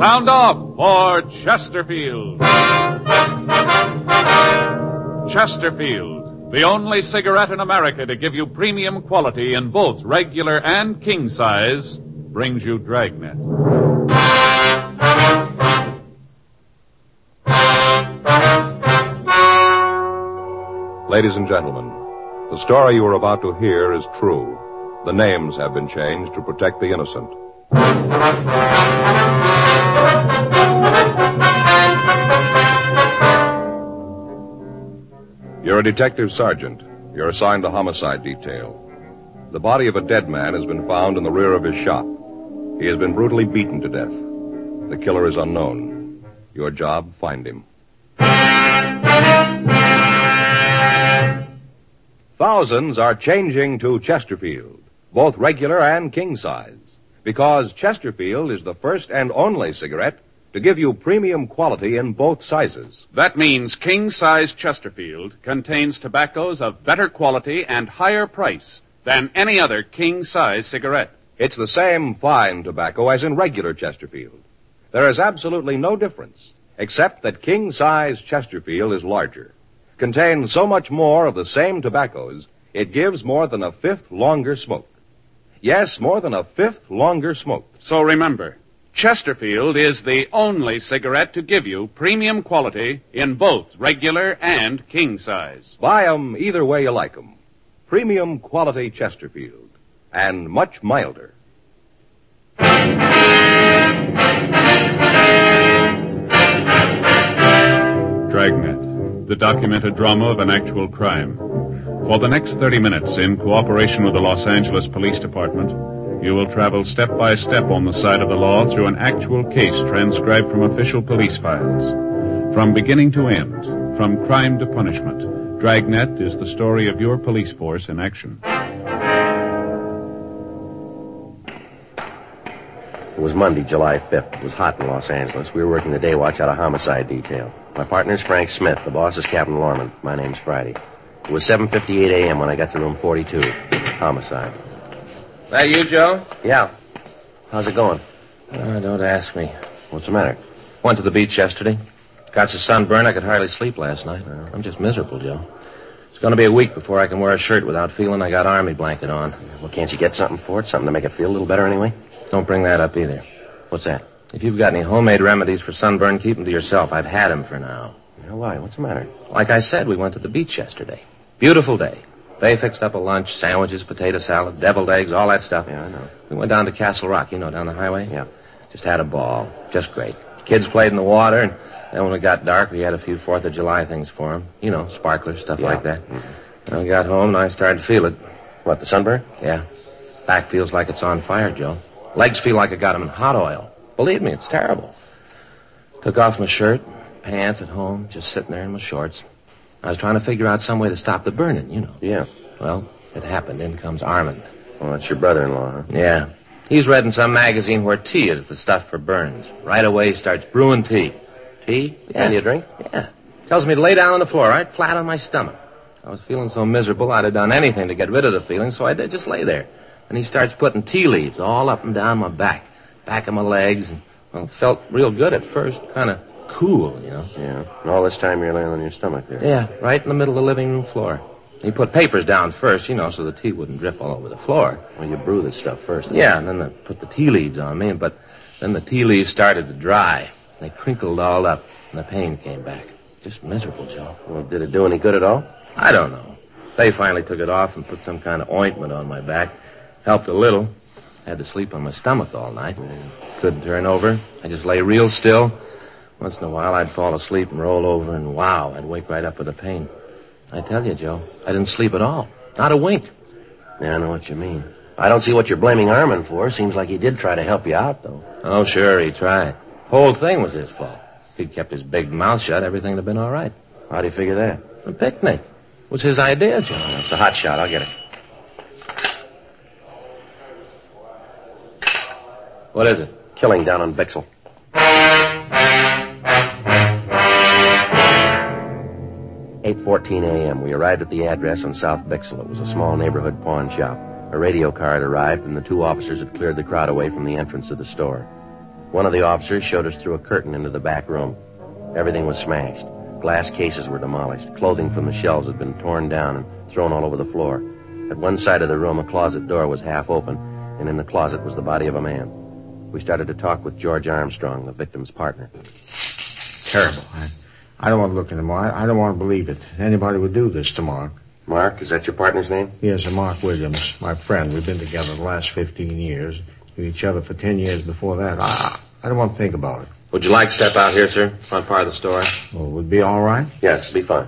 Sound off for Chesterfield. Chesterfield, the only cigarette in America to give you premium quality in both regular and king size, brings you Dragnet. Ladies and gentlemen, the story you are about to hear is true. The names have been changed to protect the innocent. You're a detective sergeant. You're assigned to homicide detail. The body of a dead man has been found in the rear of his shop. He has been brutally beaten to death. The killer is unknown. Your job, find him. Thousands are changing to Chesterfield, both regular and king size, because Chesterfield is the first and only cigarette to give you premium quality in both sizes. That means king-size Chesterfield contains tobaccos of better quality and higher price than any other king-size cigarette. It's the same fine tobacco as in regular Chesterfield. There is absolutely no difference, except that king-size Chesterfield is larger, contains so much more of the same tobaccos, it gives more than a fifth longer smoke. Yes, more than a fifth longer smoke. So remember, Chesterfield is the only cigarette to give you premium quality in both regular and king size. Buy 'em either way you like 'em. Premium quality Chesterfield, and much milder. Dragnet, the documented drama of an actual crime. For the next 30 minutes, in cooperation with the Los Angeles Police Department, you will travel step by step on the side of the law through an actual case transcribed from official police files. From beginning to end, from crime to punishment, Dragnet is the story of your police force in action. It was Monday, July 5th. It was hot in Los Angeles. We were working the day watch out of homicide detail. My partner's Frank Smith. The boss is Captain Lorman. My name's Friday. It was 7:58 a.m. when I got to room 42. Homicide. That you, Joe? Yeah. How's it going? Don't ask me. What's the matter? Went to the beach yesterday. Got so sunburned I could hardly sleep last night. I'm just miserable, Joe. It's going to be a week before I can wear a shirt without feeling I got army blanket on. Well, can't you get something for it? Something to make it feel a little better anyway? Don't bring that up either. What's that? If you've got any homemade remedies for sunburn, keep them to yourself. I've had them for now. Why? What's the matter? Like I said, we went to the beach yesterday. Beautiful day. They fixed up a lunch, sandwiches, potato salad, deviled eggs, all that stuff. Yeah, I know. We went down to Castle Rock, down the highway. Yeah. Just had a ball. Just great. Kids played in the water, and then when it got dark, we had a few 4th of July things for them. Sparklers, stuff like that. Mm-hmm. I got home, and I started to feel it. What, the sunburn? Yeah. Back feels like it's on fire, Joe. Legs feel like I got them in hot oil. Believe me, it's terrible. Took off my shirt, pants at home, just sitting there in my shorts. I was trying to figure out some way to stop the burning, Yeah. Well, it happened. In comes Armand. Well, that's your brother-in-law, huh? Yeah. He's read in some magazine where tea is the stuff for burns. Right away he starts brewing tea. Tea? Yeah. And you drink? Yeah. Tells me to lay down on the floor, right flat on my stomach. I was feeling so miserable I'd have done anything to get rid of the feeling, so I did just lay there. And he starts putting tea leaves all up and down my back of my legs, and, well, it felt real good at first. Kind of cool, Yeah. And all this time you're laying on your stomach there. Yeah, right in the middle of the living room floor. He put papers down first, so the tea wouldn't drip all over the floor. Well, you brew this stuff first. Yeah, and then they put the tea leaves on me, but then the tea leaves started to dry. They crinkled all up, and the pain came back. Just miserable, Joe. Well, did it do any good at all? I don't know. They finally took it off and put some kind of ointment on my back. Helped a little. Had to sleep on my stomach all night. Couldn't turn over. I just lay real still. Once in a while, I'd fall asleep and roll over, and wow, I'd wake right up with the pain. I tell you, Joe, I didn't sleep at all. Not a wink. Yeah, I know what you mean. I don't see what you're blaming Armand for. Seems like he did try to help you out, though. Oh, sure, he tried. Whole thing was his fault. If he'd kept his big mouth shut, everything would have been all right. How do you figure that? A picnic. It was his idea, Joe. It's a hot shot. I'll get it. What is it? Killing down on Bixel. 8:14 a.m. We arrived at the address on South Bixel. It was a small neighborhood pawn shop. A radio car had arrived, and the two officers had cleared the crowd away from the entrance of the store. One of the officers showed us through a curtain into the back room. Everything was smashed. Glass cases were demolished. Clothing from the shelves had been torn down and thrown all over the floor. At one side of the room, a closet door was half open, and in the closet was the body of a man. We started to talk with George Armstrong, the victim's partner. Terrible. I don't want to look anymore. I don't want to believe it. Anybody would do this to Mark. Mark, is that your partner's name? Yes, Mark Williams, my friend. We've been together the last 15 years. With each other for 10 years before that. I don't want to think about it. Would you like to step out here, sir? Front part of the store. Well, would it be all right? Yes, it'll be fine.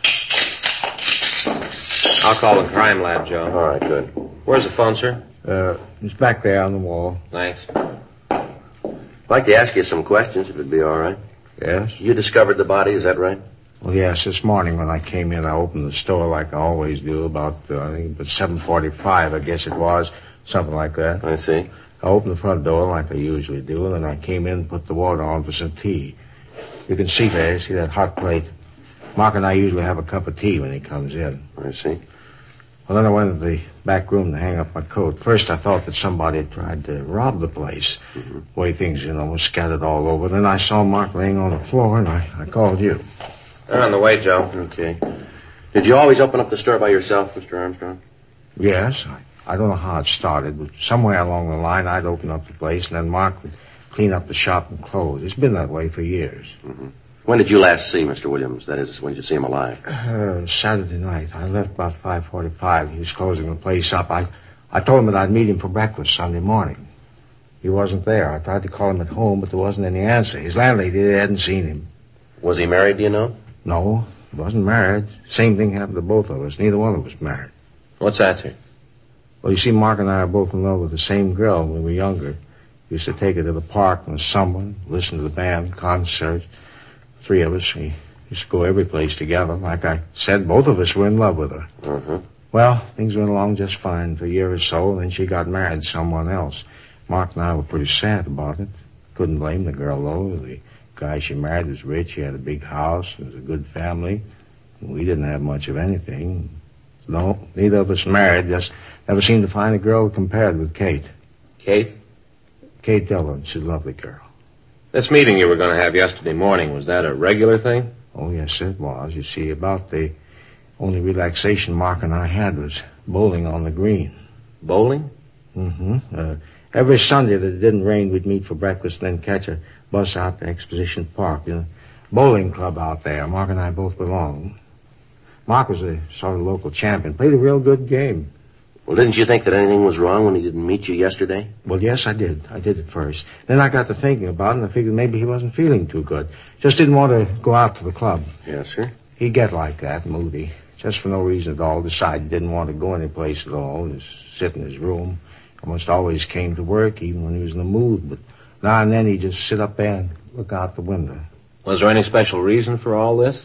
I'll call the crime lab, Joe. All right, good. Where's the phone, sir? It's back there on the wall. Thanks. I'd like to ask you some questions, if it'd be all right. Yes? You discovered the body, is that right? Well, yes. This morning when I came in, I opened the store like I always do, about, I think, about 7:45, I guess it was. Something like that. I see. I opened the front door like I usually do, and then I came in and put the water on for some tea. You can see there, see that hot plate? Mark and I usually have a cup of tea when he comes in. I see. Well, then I went to the back room to hang up my coat. First, I thought that somebody had tried to rob the place. The way things, were scattered all over. Then I saw Mark laying on the floor, and I called you. They're on the way, Joe. Okay. Did you always open up the store by yourself, Mr. Armstrong? Yes. I don't know how it started, but somewhere along the line, I'd open up the place, and then Mark would clean up the shop and close. It's been that way for years. Mm-hmm. When did you last see Mr. Williams? That is, when did you see him alive? Saturday night. I left about 5:45. He was closing the place up. I told him that I'd meet him for breakfast Sunday morning. He wasn't there. I tried to call him at home, but there wasn't any answer. His landlady hadn't seen him. Was he married, do you know? No, he wasn't married. Same thing happened to both of us. Neither one of us was married. What's that, sir? Well, you see, Mark and I are both in love with the same girl when we were younger. We used to take her to the park in the summer, listen to the band, concerts. Three of us, we used to go every place together. Like I said, both of us were in love with her. Mm-hmm. Well, things went along just fine for a year or so, and then she got married to someone else. Mark and I were pretty sad about it. Couldn't blame the girl, though. The guy she married was rich. He had a big house. It was a good family. We didn't have much of anything. No, neither of us married. Just never seemed to find a girl that compared with Kate. Kate? Kate Dillon. She's a lovely girl. This meeting you were going to have yesterday morning, was that a regular thing? Oh, yes, it was. You see, about the only relaxation Mark and I had was bowling on the green. Bowling? Mm-hmm. Every Sunday that it didn't rain, we'd meet for breakfast and then catch a bus out to Exposition Park. Bowling club out there. Mark and I both belonged. Mark was a sort of local champion. Played a real good game. Well, didn't you think that anything was wrong when he didn't meet you yesterday? Well, yes, I did. I did at first. Then I got to thinking about it, and I figured maybe he wasn't feeling too good. Just didn't want to go out to the club. Yes, sir. He'd get like that, moody. Just for no reason at all. Decided he didn't want to go anyplace at all. Just sit in his room. Almost always came to work, even when he was in the mood. But now and then he'd just sit up there and look out the window. Was there any special reason for all this?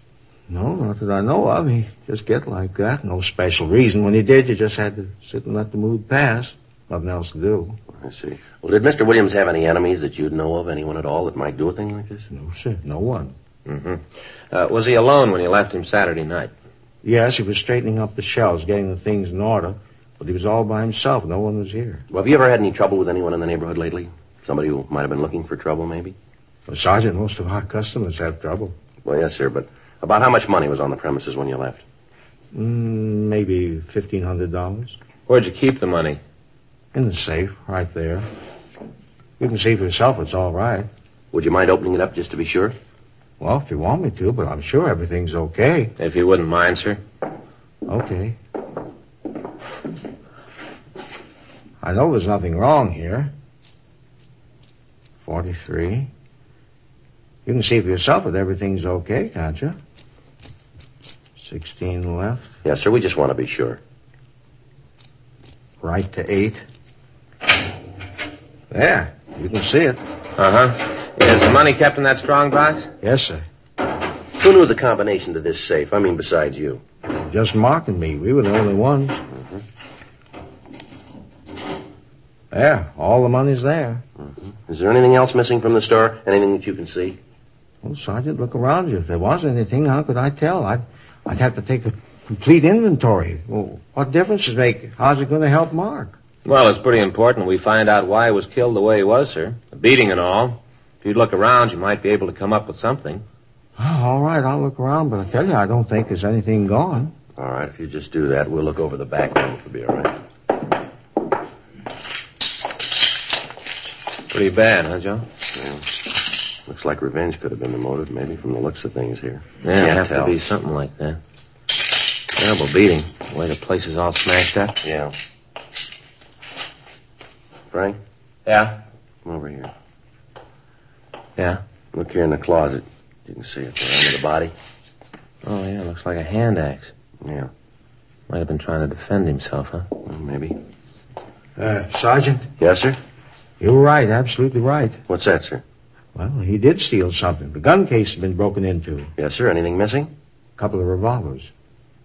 No, not that I know of. He just get like that. No special reason. When he did, you just had to sit and let the mood pass. Nothing else to do. I see. Well, did Mr. Williams have any enemies that you'd know of? Anyone at all that might do a thing like this? No, sir. No one. Mm-hmm. Was he alone when you left him Saturday night? Yes, he was straightening up the shelves, getting the things in order. But he was all by himself. No one was here. Well, have you ever had any trouble with anyone in the neighborhood lately? Somebody who might have been looking for trouble, maybe? Well, Sergeant, most of our customers have trouble. Well, yes, sir, but about how much money was on the premises when you left? Maybe $1,500. Where'd you keep the money? In the safe, right there. You can see for yourself it's all right. Would you mind opening it up just to be sure? Well, if you want me to, but I'm sure everything's okay. If you wouldn't mind, sir. Okay. I know there's nothing wrong here. 43. You can see for yourself that everything's okay, can't you? 16 left. Yes, sir, we just want to be sure. Right to 8. There, you can see it. Uh-huh. Is the money kept in that strong box? Yes, sir. Who knew the combination to this safe? I mean, besides you. Just Mark and me. We were the only ones. Mm-hmm. There, all the money's there. Mm-hmm. Is there anything else missing from the store? Anything that you can see? Well, Sergeant, look around you. If there was anything, how could I tell? I'd have to take a complete inventory. Well, what difference does it make? How's it going to help Mark? Well, it's pretty important we find out why he was killed the way he was, sir. The beating and all. If you'd look around, you might be able to come up with something. Oh, all right, I'll look around, but I tell you, I don't think there's anything gone. All right, if you just do that, we'll look over the back room if it'll be all right. Pretty bad, huh, Joe? Yeah. Looks like revenge could have been the motive, maybe, from the looks of things here. Yeah, it'd have to be something like that. Terrible beating. The way the place is all smashed up. Yeah. Frank, Yeah? come over here. Yeah? Look here in the closet. You can see it there under the body. Oh, yeah, looks like a hand axe. Yeah. Might have been trying to defend himself, huh? Well, maybe. Sergeant, Yes, sir? you were right, absolutely right. What's that, sir? Well, he did steal something. The gun case has been broken into. Yes, sir. Anything missing? A couple of revolvers.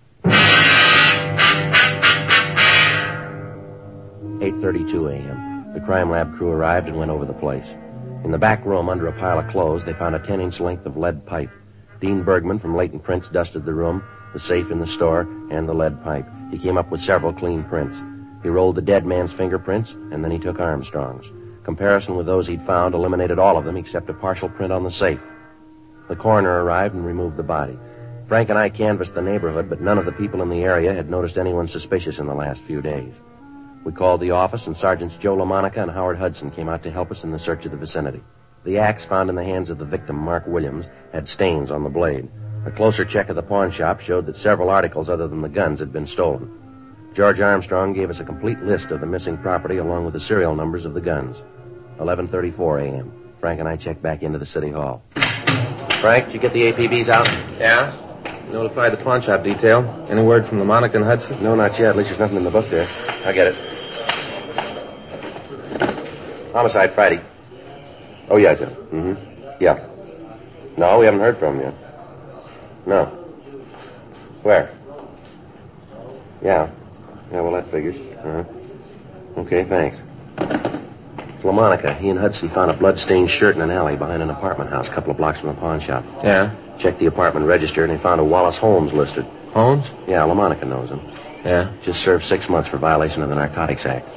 8:32 a.m. The crime lab crew arrived and went over the place. In the back room, under a pile of clothes, they found a 10-inch length of lead pipe. Dean Bergman from Leighton Prints dusted the room, the safe in the store, and the lead pipe. He came up with several clean prints. He rolled the dead man's fingerprints, and then he took Armstrong's. Comparison with those he'd found eliminated all of them except a partial print on the safe. The coroner arrived and removed the body. Frank and I canvassed the neighborhood, but none of the people in the area had noticed anyone suspicious in the last few days. We called the office, and Sergeants Joe LaMonica and Howard Hudson came out to help us in the search of the vicinity. The axe found in the hands of the victim, Mark Williams, had stains on the blade. A closer check of the pawn shop showed that several articles other than the guns had been stolen. George Armstrong gave us a complete list of the missing property along with the serial numbers of the guns. 11:34 a.m. Frank and I checked back into the city hall. Frank, did you get the APBs out? Yeah? Notified the pawn shop detail. Any word from LaMonica and Hudson? No, not yet. At least there's nothing in the book there. I'll get it. Homicide Friday. Oh, yeah, Joe. Mm-hmm. Yeah. No, we haven't heard from him yet. No. Where? Yeah. Yeah, well, that figures. Uh-huh. Okay, thanks. It's LaMonica. He and Hudson found a blood-stained shirt in an alley behind an apartment house a couple of blocks from the pawn shop. Yeah? Checked the apartment register, and they found a Wallace Holmes listed. Holmes? Yeah, LaMonica knows him. Yeah? Just served 6 months for violation of the Narcotics Act.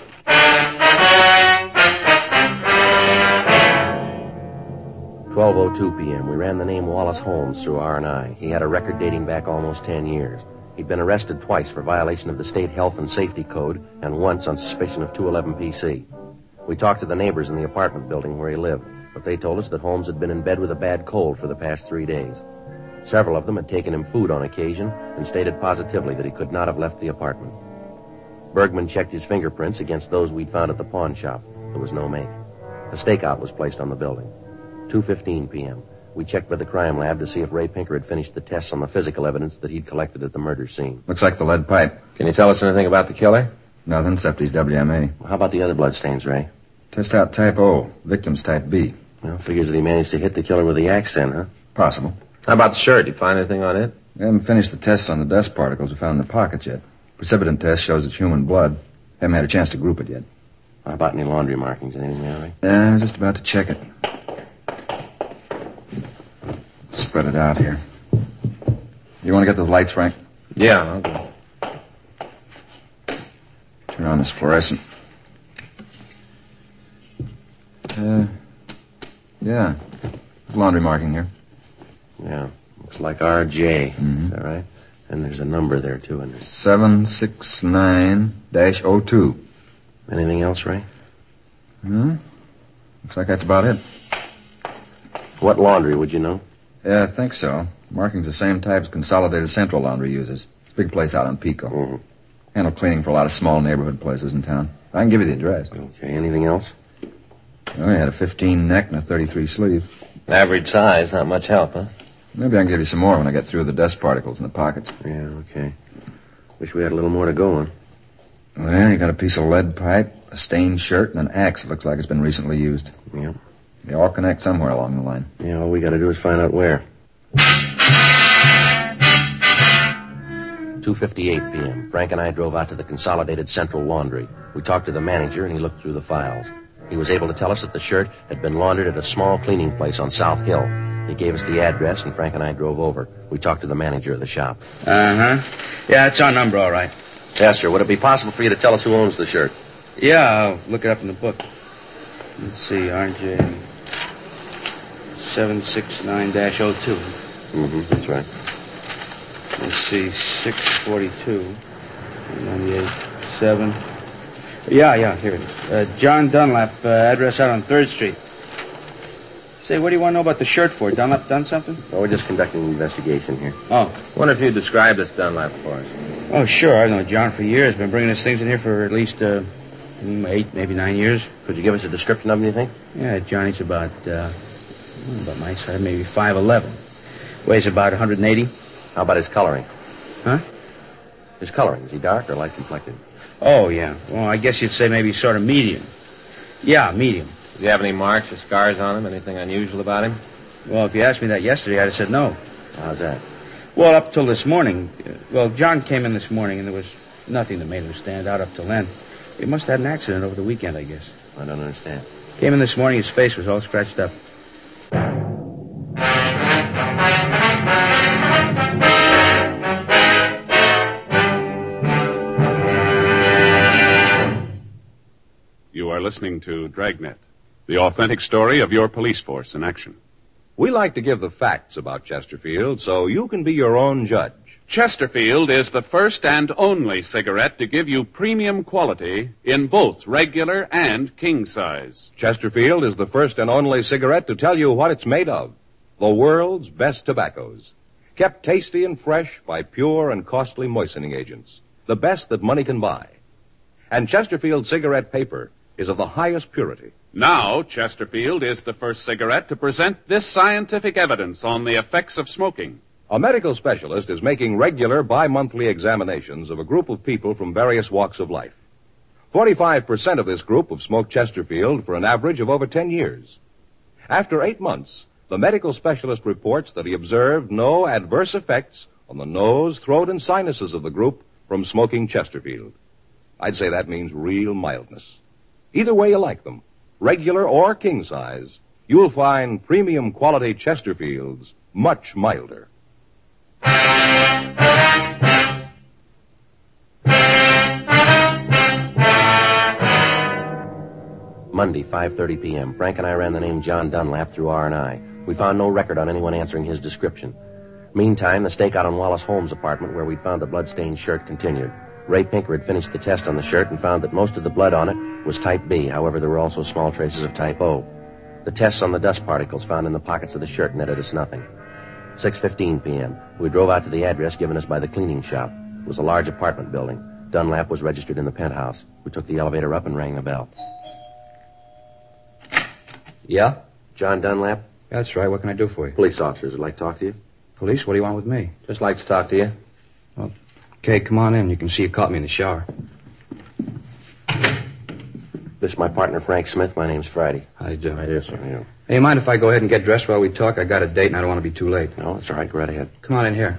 "12:02 p.m. We ran the name Wallace Holmes through R&I. He had a record dating back almost 10 years. He'd been arrested twice for violation of the state health and safety code and once on suspicion of 211 PC. We talked to the neighbors in the apartment building where he lived, but they told us that Holmes had been in bed with a bad cold for the past 3 days. Several of them had taken him food on occasion and stated positively that he could not have left the apartment. Bergman checked his fingerprints against those we'd found at the pawn shop. There was no make. A stakeout was placed on the building. 2:15 p.m. We checked with the crime lab to see if Ray Pinker had finished the tests on the physical evidence that he'd collected at the murder scene. Looks like the lead pipe. Can you tell us anything about the killer? Nothing except he's WMA. How about the other bloodstains, Ray? Test out type O, victim's type B. Well, figures that he managed to hit the killer with the axe then, huh? Possible. How about the shirt? Did you find anything on it? We haven't finished the tests on the dust particles we found in the pockets yet. Precipitant test shows it's human blood. Haven't had a chance to group it yet. How about any laundry markings? Anything there, Ray? Yeah, I was just about to check it. Spread it out here. You want to get those lights, Frank? Yeah, I'll go. Turn on this fluorescent. Yeah. There's laundry marking here. Yeah. Looks like RJ. Mm-hmm. Is that right? And there's a number there, too. And 769-02. anything else, Ray? Looks like that's about it. What laundry, would you know? Yeah, I think so. Marking's the same type as Consolidated Central Laundry uses. It's a big place out on Pico. Mm-hmm. Handle cleaning for a lot of small neighborhood places in town. I can give you the address. Okay, anything else? Oh, he had a 15 neck and a 33 sleeve. Average size, not much help, huh? Maybe I can give you some more when I get through with the dust particles in the pockets. Yeah, okay. Wish we had a little more to go on. Well, you got a piece of lead pipe, a stained shirt, and an axe that looks like it's been recently used. Yeah. They all connect somewhere along the line. Yeah, all we got to do is find out where. 2:58 p.m. Frank and I drove out to the Consolidated Central Laundry. We talked to the manager, and he looked through the files. He was able to tell us that the shirt had been laundered at a small cleaning place on South Hill. He gave us the address, and Frank and I drove over. We talked to the manager of the shop. Uh-huh. Yeah, it's our number, all right. Yes, sir. Would it be possible for you to tell us who owns the shirt? Yeah, I'll look it up in the book. Let's see, RJ 769-02. That's right. Let's see, 642. 98-7. Yeah, here it is. John Dunlap, address out on 3rd Street. Say, what do you want to know about the shirt for? Dunlap done something? Well, we're just conducting an investigation here. Oh. Wonder if you'd describe this Dunlap for us. Oh, sure. I've known John for years. Been bringing his things in here for at least 8, maybe 9 years. Could you give us a description of him, you think? Yeah, Johnny's about my size, maybe 5'11". Weighs about 180. How about his coloring? Huh? His coloring. Is he dark or light complected? Oh, yeah. Well, I guess you'd say maybe sort of medium. Yeah, medium. Does he have any marks or scars on him? Anything unusual about him? Well, if you asked me that yesterday, I'd have said no. How's that? Well, up till this morning. John came in this morning, and there was nothing that made him stand out up till then. He must have had an accident over the weekend, I guess. I don't understand. Came in this morning, his face was all scratched up. You are listening to Dragnet, the authentic story of your police force in action. We like to give the facts about Chesterfield so you can be your own judge. Chesterfield is the first and only cigarette to give you premium quality in both regular and king size. Chesterfield is the first and only cigarette to tell you what it's made of. The world's best tobaccos. Kept tasty and fresh by pure and costly moistening agents. The best that money can buy. And Chesterfield cigarette paper is of the highest purity. Now, Chesterfield is the first cigarette to present this scientific evidence on the effects of smoking. A medical specialist is making regular bi-monthly examinations of a group of people from various walks of life. 45% of this group have smoked Chesterfield for an average of over 10 years. After 8 months, the medical specialist reports that he observed no adverse effects on the nose, throat, and sinuses of the group from smoking Chesterfield. I'd say that means real mildness. Either way you like them, regular or king size, you'll find premium quality Chesterfields much milder. Monday, 5:30 p.m. Frank and I ran the name John Dunlap through R&I. We found no record on anyone answering his description. Meantime, the stakeout on Wallace Holmes' apartment where we'd found the blood-stained shirt continued. Ray Pinker had finished the test on the shirt and found that most of the blood on it was type B. However, there were also small traces of type O. The tests on the dust particles found in the pockets of the shirt netted us nothing. 6:15 p.m. We drove out to the address given us by the cleaning shop. It was a large apartment building. Dunlap was registered in the penthouse. We took the elevator up and rang the bell. Yeah? John Dunlap? That's right. What can I do for you? Police officers would like to talk to you. Police? What do you want with me? Just like to talk to you. Well, okay, come on in. You can see you caught me in the shower. This is my partner, Frank Smith. My name's Friday. How do you do? How do you, sir? Yeah. Hey, you mind if I go ahead and get dressed while we talk? I got a date and I don't want to be too late. No, that's all right. Go right ahead. Come on in here.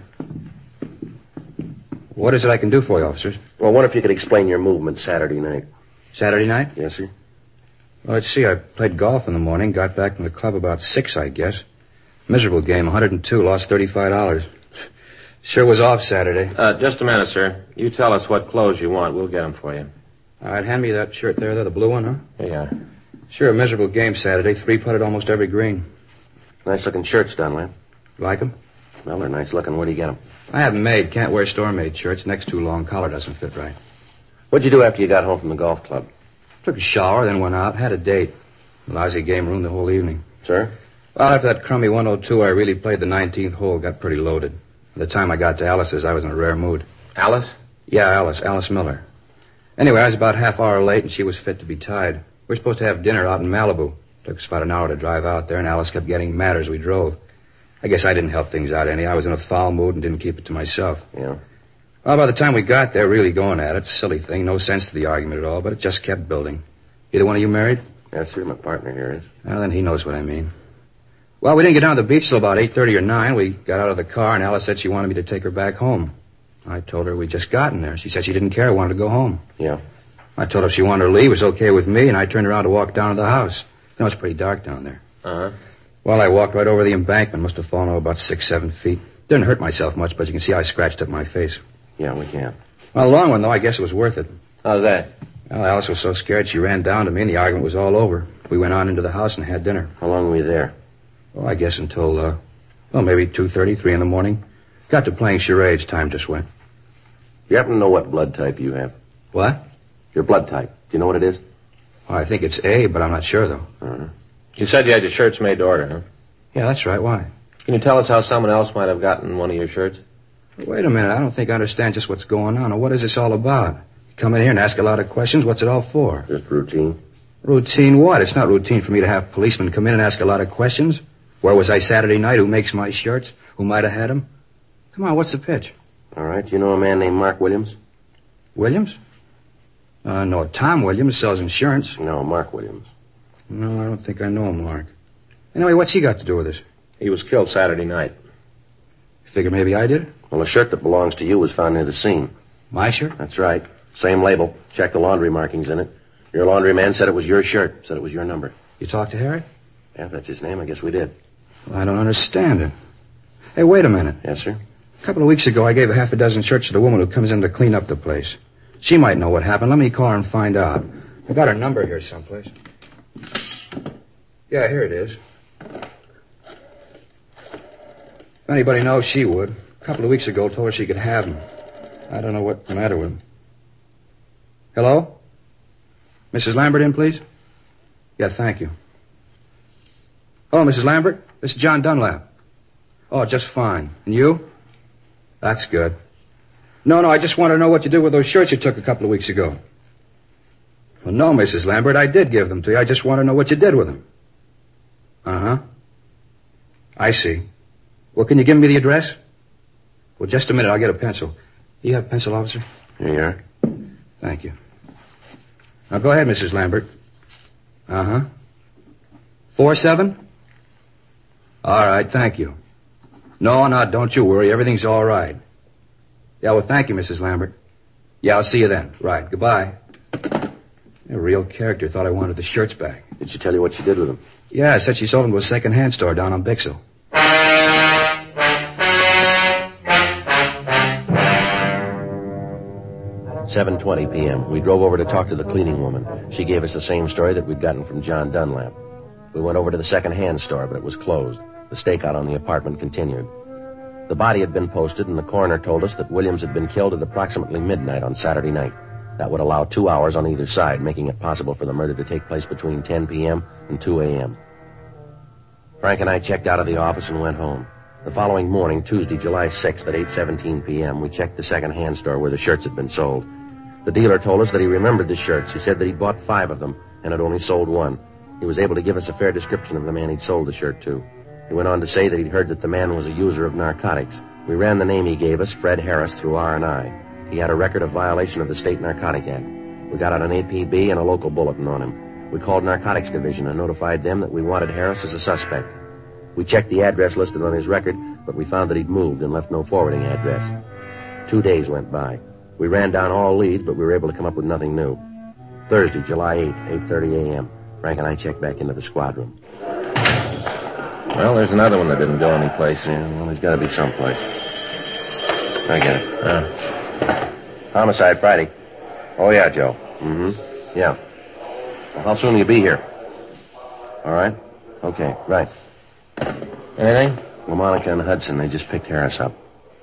What is it I can do for you, officers? Well, I wonder if you could explain your movement Saturday night. Saturday night? Yes, sir. Well, let's see. I played golf in the morning, got back from the club about 6, I guess. Miserable game, 102, lost $35. Sure was off Saturday. Just a minute, sir. You tell us what clothes you want. We'll get them for you. All right, hand me that shirt there, the blue one, huh? Here you are. Sure, a miserable game Saturday. 3-putted almost every green. Nice-looking shirts, Dunlap. Like them? Well, they're nice-looking. Where do you get them? I have them made. Can't wear store-made shirts. Neck's too long. Collar doesn't fit right. What'd you do after you got home from the golf club? Took a shower, then went out. Had a date. Lousy game ruined the whole evening. Sir? Well, after that crummy 102, I really played the 19th hole. Got pretty loaded. By the time I got to Alice's, I was in a rare mood. Alice? Yeah, Alice Miller. Anyway, I was about half hour late, and she was fit to be tied. We were supposed to have dinner out in Malibu. Took us about an hour to drive out there, and Alice kept getting madder as we drove. I guess I didn't help things out any. I was in a foul mood and didn't keep it to myself. Yeah? Well, by the time we got there, really going at it, silly thing, no sense to the argument at all, but it just kept building. Either one of you married? Yes, sir. My partner here is. Well, then he knows what I mean. Well, we didn't get down to the beach till about 8:30 or 9. We got out of the car, and Alice said she wanted me to take her back home. I told her we'd just gotten there. She said she didn't care, wanted to go home. Yeah. I told her if she wanted to leave, it was okay with me, and I turned around to walk down to the house. You know, it's pretty dark down there. Uh-huh. Well, I walked right over the embankment. Must have fallen over about 6-7 feet. Didn't hurt myself much, but you can see I scratched up my face. Yeah, we can. Well, the long one, though, I guess it was worth it. How's that? Well, Alice was so scared she ran down to me and the argument was all over. We went on into the house and had dinner. How long were you there? Oh, I guess until, maybe 2:30, 3 in the morning. Got to playing charades. Time just went. You happen to know what blood type you have? What? Your blood type. Do you know what it is? Oh, I think it's A, but I'm not sure, though. Uh-huh. You said you had your shirts made to order, huh? Yeah, that's right. Why? Can you tell us how someone else might have gotten one of your shirts? Wait a minute. I don't think I understand just what's going on. Or what is this all about? You come in here and ask a lot of questions. What's it all for? Just routine. Routine what? It's not routine for me to have policemen come in and ask a lot of questions. Where was I Saturday night? Who makes my shirts? Who might have had them? Come on, what's the pitch? All right. You know a man named Mark Williams? Williams? No, Tom Williams sells insurance. No, Mark Williams. No, I don't think I know him, Mark. Anyway, what's he got to do with this? He was killed Saturday night. You figure maybe I did? Well, a shirt that belongs to you was found near the scene. My shirt? That's right. Same label. Check the laundry markings in it. Your laundryman said it was your shirt. Said it was your number. You talked to Harry? Yeah, if that's his name, I guess we did. Well, I don't understand it. Hey, wait a minute. Yes, sir? A couple of weeks ago, I gave a half a dozen shirts to the woman who comes in to clean up the place. She might know what happened. Let me call her and find out. I got her number here someplace. Yeah, here it is. If anybody knows, she would. A couple of weeks ago, told her she could have them. I don't know what's the matter with them. Hello? Mrs. Lambert in, please? Yeah, thank you. Hello, Mrs. Lambert. This is John Dunlap. Oh, just fine. And you? That's good. No, I just want to know what you did with those shirts you took a couple of weeks ago. Well, no, Mrs. Lambert, I did give them to you. I just want to know what you did with them. Uh-huh. I see. Well, can you give me the address? Well, just a minute. I'll get a pencil. You have a pencil, officer? Here you are. Thank you. Now, go ahead, Mrs. Lambert. Uh-huh. 47? All right, thank you. No, don't you worry. Everything's all right. Yeah, well, thank you, Mrs. Lambert. Yeah, I'll see you then. Right, goodbye. A real character. Thought I wanted the shirts back. Did she tell you what she did with them? Yeah, said she sold them to a second-hand store down on Bixel. At 7:20 p.m., we drove over to talk to the cleaning woman. She gave us the same story that we'd gotten from John Dunlap. We went over to the second-hand store, but it was closed. The stakeout on the apartment continued. The body had been posted, and the coroner told us that Williams had been killed at approximately midnight on Saturday night. That would allow 2 hours on either side, making it possible for the murder to take place between 10 p.m. and 2 a.m. Frank and I checked out of the office and went home. The following morning, Tuesday, July 6th at 8:17 p.m., we checked the second-hand store where the shirts had been sold. The dealer told us that he remembered the shirts. He said that he'd bought 5 of them and had only sold 1. He was able to give us a fair description of the man he'd sold the shirt to. He went on to say that he'd heard that the man was a user of narcotics. We ran the name he gave us, Fred Harris, through R&I. He had a record of violation of the State Narcotic Act. We got out an APB and a local bulletin on him. We called Narcotics Division and notified them that we wanted Harris as a suspect. We checked the address listed on his record, but we found that he'd moved and left no forwarding address. 2 days went by. We ran down all leads, but we were able to come up with nothing new. Thursday, July 8th, 8:30 a.m., Frank and I checked back into the squad room. Well, there's another one that didn't go anyplace. Yeah, well, there's got to be someplace. I get it. Homicide Friday. Oh, yeah, Joe. Mm-hmm. Yeah. Well, how soon will you be here? All right. Okay, right. Anything? Well, Monica and Hudson, they just picked Harris up.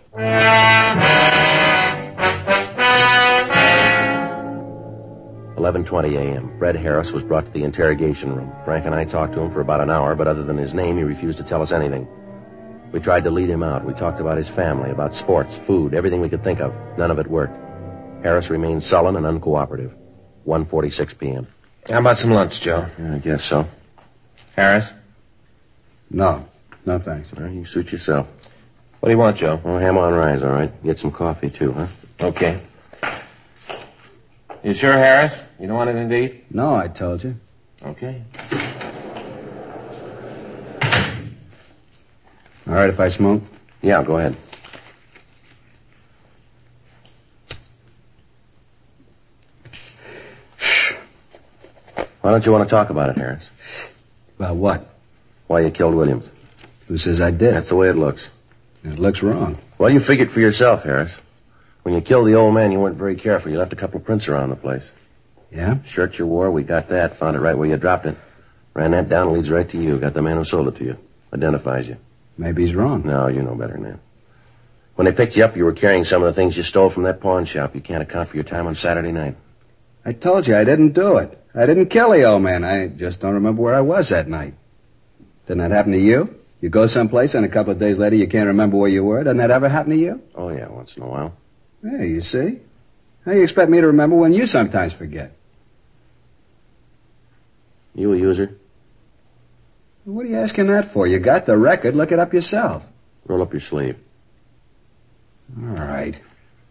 11:20 a.m. Fred Harris was brought to the interrogation room. Frank and I talked to him for about an hour, but other than his name, he refused to tell us anything. We tried to lead him out. We talked about his family, about sports, food, everything we could think of. None of it worked. Harris remained sullen and uncooperative. 1:46 p.m. How about some lunch, Joe? Yeah, I guess so. Harris? No, thanks. Well, you suit yourself. What do you want, Joe? Oh, ham on rise, all right. Get some coffee, too, huh? Okay. You sure, Harris? You don't want anything to eat? No, I told you. Okay. All right if I smoke? Yeah, go ahead. Why don't you want to talk about it, Harris? About what? Why you killed Williams. Who says I did? That's the way it looks. It looks wrong. Well, you figured for yourself, Harris. When you killed the old man, you weren't very careful. You left a couple prints around the place. Yeah? Shirt you wore, we got that. Found it right where you dropped it. Ran that down, leads right to you. Got the man who sold it to you. Identifies you. Maybe he's wrong. No, you know better than that. When they picked you up, you were carrying some of the things you stole from that pawn shop. You can't account for your time on Saturday night. I told you I didn't do it. I didn't kill the old man. I just don't remember where I was that night. Didn't that happen to you? You go someplace and a couple of days later you can't remember where you were. Doesn't that ever happen to you? Oh, yeah, once in a while. Yeah, you see? How you expect me to remember when you sometimes forget? You a user? What are you asking that for? You got the record. Look it up yourself. Roll up your sleeve. All right.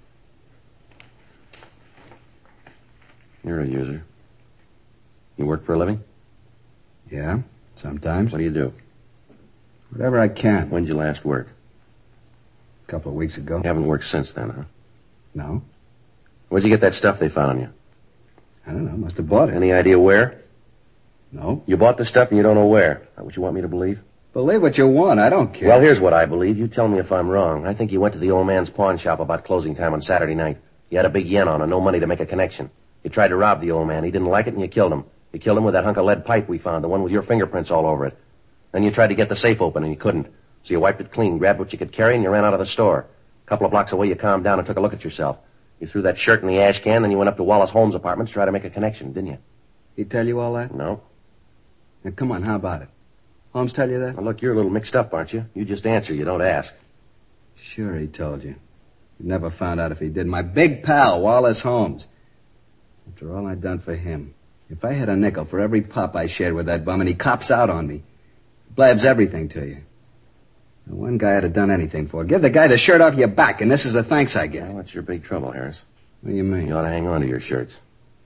You're a user. You work for a living? Yeah, sometimes. What do you do? Whatever I can. When'd you last work? A couple of weeks ago. You haven't worked since then, huh? No. Where'd you get that stuff they found on you? I don't know. Must have bought it. Any idea where? No. You bought the stuff and you don't know where. Is that what you want me to believe? Believe what you want. I don't care. Well, here's what I believe. You tell me if I'm wrong. I think you went to the old man's pawn shop about closing time on Saturday night. You had a big yen on and no money to make a connection. You tried to rob the old man. He didn't like it and you killed him. You killed him with that hunk of lead pipe we found, the one with your fingerprints all over it. Then you tried to get the safe open and you couldn't. So you wiped it clean, grabbed what you could carry, and you ran out of the store. A couple of blocks away, you calmed down and took a look at yourself. You threw that shirt in the ash can, then you went up to Wallace Holmes' apartment to try to make a connection, didn't you? He tell you all that? No. Now, come on, how about it? Holmes tell you that? Well, look, you're a little mixed up, aren't you? You just answer, you don't ask. Sure, he told you. You never found out if he did. My big pal, Wallace Holmes. After all I'd done for him. If I had a nickel for every pop I shared with that bum and he cops out on me, he blabs everything to you. Now, one guy I'd have done anything for. Give the guy the shirt off your back, and this is the thanks I get. Well, what's your big trouble, Harris? What do you mean? You ought to hang on to your shirts.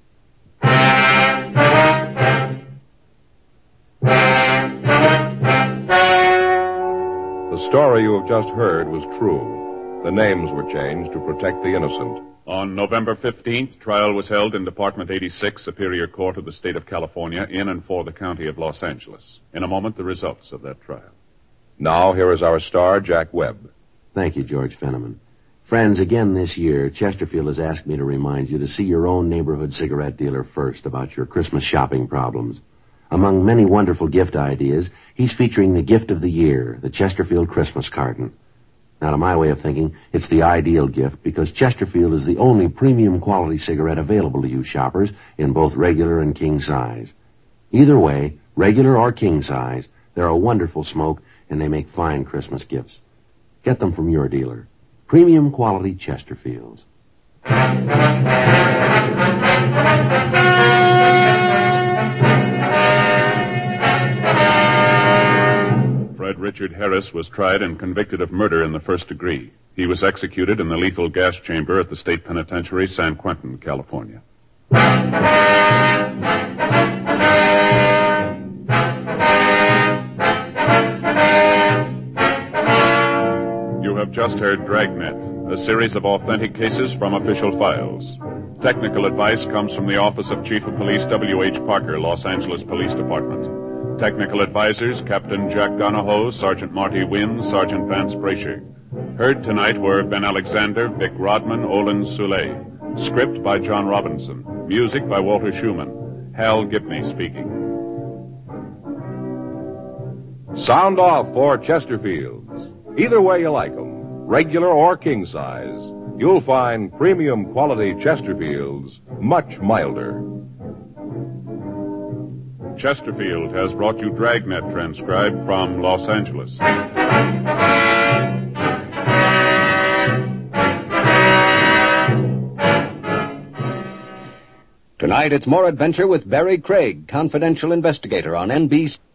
The story you have just heard was true. The names were changed to protect the innocent. On November 15th, trial was held in Department 86, Superior Court of the State of California, in and for the County of Los Angeles. In a moment, the results of that trial. Now, here is our star, Jack Webb. Thank you, George Fenneman. Friends, again this year, Chesterfield has asked me to remind you to see your own neighborhood cigarette dealer first about your Christmas shopping problems. Among many wonderful gift ideas, he's featuring the gift of the year, the Chesterfield Christmas carton. Now, to my way of thinking, it's the ideal gift because Chesterfield is the only premium quality cigarette available to you shoppers in both regular and king size. Either way, regular or king size, they're a wonderful smoke and they make fine Christmas gifts. Get them from your dealer. Premium quality Chesterfields. Fred Richard Harris was tried and convicted of murder in the first degree. He was executed in the lethal gas chamber at the State Penitentiary, San Quentin, California. You have just heard Dragnet, a series of authentic cases from official files. Technical advice comes from the Office of Chief of Police W.H. Parker, Los Angeles Police Department. Technical advisors, Captain Jack Donahoe, Sergeant Marty Wynn, Sergeant Vance Brasher. Heard tonight were Ben Alexander, Vic Rodman, Olin Soule. Script by John Robinson. Music by Walter Schumann. Hal Gibney speaking. Sound off for Chesterfields. Either way you like them, regular or king size, you'll find premium quality Chesterfields much milder. Chesterfield has brought you Dragnet, transcribed from Los Angeles. Tonight, it's more adventure with Barry Craig, confidential investigator on NBC.